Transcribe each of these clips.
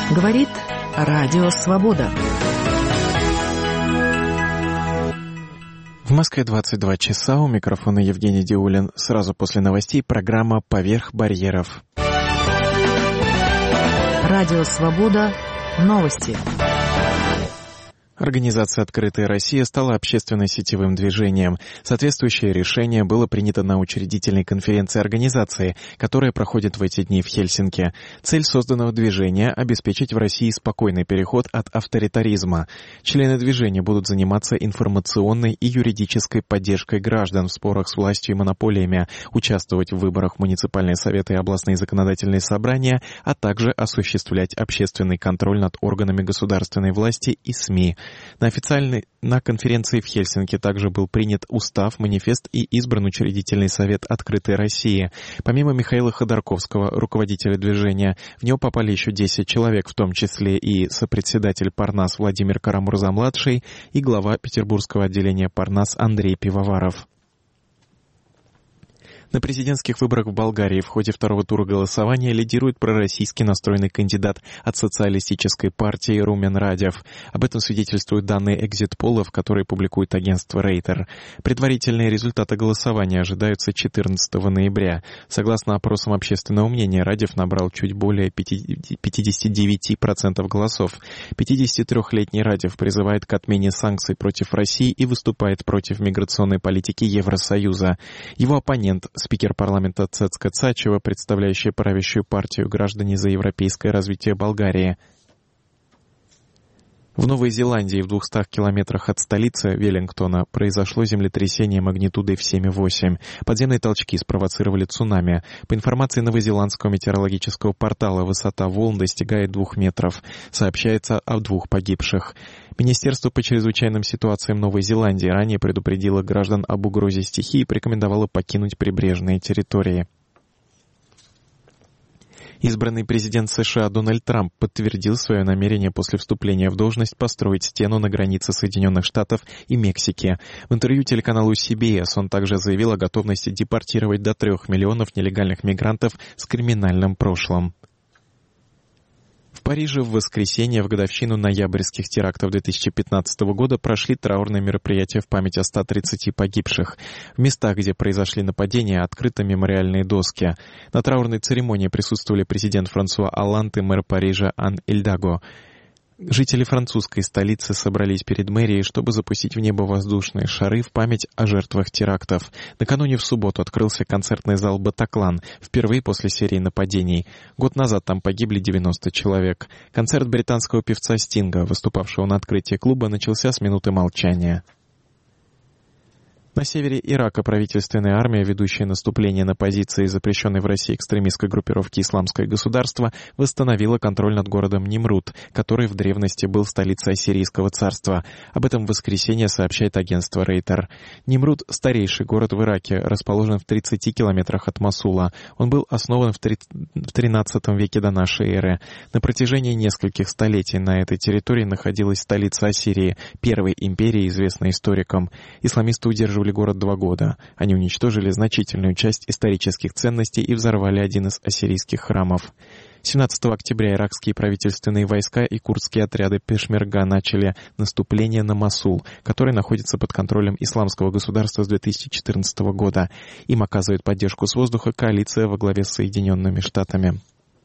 Говорит Радио Свобода. В Москве 22 часа, у микрофона Евгений Диулин. Сразу после новостей программа «Поверх барьеров». Радио Свобода. Новости. Организация «Открытая Россия» стала общественно-сетевым движением. Соответствующее решение было принято на учредительной конференции организации, которая проходит в эти дни в Хельсинки. Цель созданного движения – обеспечить в России спокойный переход от авторитаризма. Члены движения будут заниматься информационной и юридической поддержкой граждан в спорах с властью и монополиями, участвовать в выборах в муниципальные советы и областные законодательные собрания, а также осуществлять общественный контроль над органами государственной власти и СМИ. На конференции в Хельсинки также был принят устав, манифест и избран учредительный совет «Открытой России». Помимо Михаила Ходорковского, руководителя движения, в него попали еще 10 человек, в том числе и сопредседатель Парнас Владимир Карамурза-младший и глава петербургского отделения Парнас Андрей Пивоваров. На президентских выборах в Болгарии в ходе второго тура голосования лидирует пророссийски настроенный кандидат от социалистической партии Румен Радев. Об этом свидетельствуют данные экзит-полов, которые публикует агентство Рейтер. Предварительные результаты голосования ожидаются 14 ноября. Согласно опросам общественного мнения, Радев набрал чуть более 59% голосов. 53-летний Радев призывает к отмене санкций против России и выступает против миграционной политики Евросоюза. Его оппонент, спикер парламента Цецка Цачева, представляющая правящую партию «Граждане за европейское развитие Болгарии». В Новой Зеландии, в 200 километрах от столицы Веллингтона, произошло землетрясение магнитудой в 7,8. Подземные толчки спровоцировали цунами. По информации новозеландского метеорологического портала, высота волн достигает 2 метров. Сообщается о 2 погибших. Министерство по чрезвычайным ситуациям Новой Зеландии ранее предупредило граждан об угрозе стихии и порекомендовало покинуть прибрежные территории. Избранный президент США Дональд Трамп подтвердил свое намерение после вступления в должность построить стену на границе Соединенных Штатов и Мексики. В интервью телеканалу CBS он также заявил о готовности депортировать до 3 миллионов нелегальных мигрантов с криминальным прошлым. В Париже в воскресенье в годовщину ноябрьских терактов 2015 года прошли траурные мероприятия в память о 130 погибших. В местах, где произошли нападения, открыты мемориальные доски. На траурной церемонии присутствовали президент Франсуа Олланд и мэр Парижа Ан Идальго. Жители французской столицы собрались перед мэрией, чтобы запустить в небо воздушные шары в память о жертвах терактов. Накануне в субботу открылся концертный зал «Батаклан», впервые после серии нападений. Год назад там погибли 90 человек. Концерт британского певца Стинга, выступавшего на открытии клуба, начался с минуты молчания. На севере Ирака правительственная армия, ведущая наступление на позиции запрещенной в России экстремистской группировки «Исламское государство», восстановила контроль над городом Нимрут, который в древности был столицей Ассирийского царства. Об этом в воскресенье сообщает агентство Рейтер. Нимрут — старейший город в Ираке, расположен в 30 километрах от Мосула. Он был основан в XIII веке до нашей эры. На протяжении нескольких столетий на этой территории находилась столица Ассирии, первой империи, известной историкам. Исламисты удерживали город 2 года. Они уничтожили значительную часть исторических ценностей и взорвали один из ассирийских храмов. 17 октября иракские правительственные войска и курдские отряды Пешмерга начали наступление на Мосул, который находится под контролем Исламского государства с 2014 года. Им оказывает поддержку с воздуха коалиция во главе с Соединенными Штатами.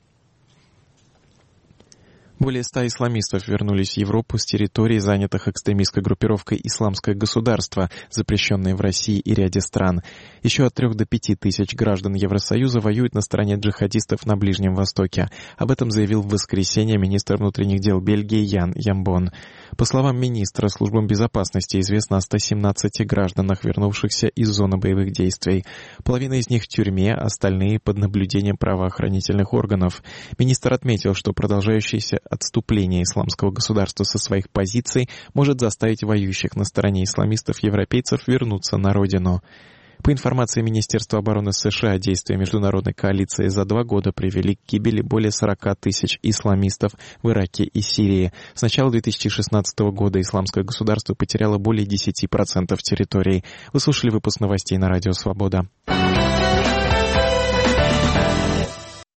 Более 100 исламистов вернулись в Европу с территорий, занятых экстремистской группировкой «Исламское государство», запрещенной в России и ряде стран. Еще от 3 до 5 тысяч граждан Евросоюза воюют на стороне джихадистов на Ближнем Востоке. Об этом заявил в воскресенье министр внутренних дел Бельгии Ян Ямбон. По словам министра, службам безопасности известно о 117 гражданах, вернувшихся из зоны боевых действий. Половина из них в тюрьме, остальные под наблюдением правоохранительных органов. Министр отметил, что продолжающееся отступление Исламского государства со своих позиций может заставить воюющих на стороне исламистов-европейцев вернуться на родину. По информации Министерства обороны США, действия международной коалиции за 2 года привели к гибели более 40 тысяч исламистов в Ираке и Сирии. С начала 2016 года Исламское государство потеряло более 10% территорий. Вы слушали выпуск новостей на Радио Свобода.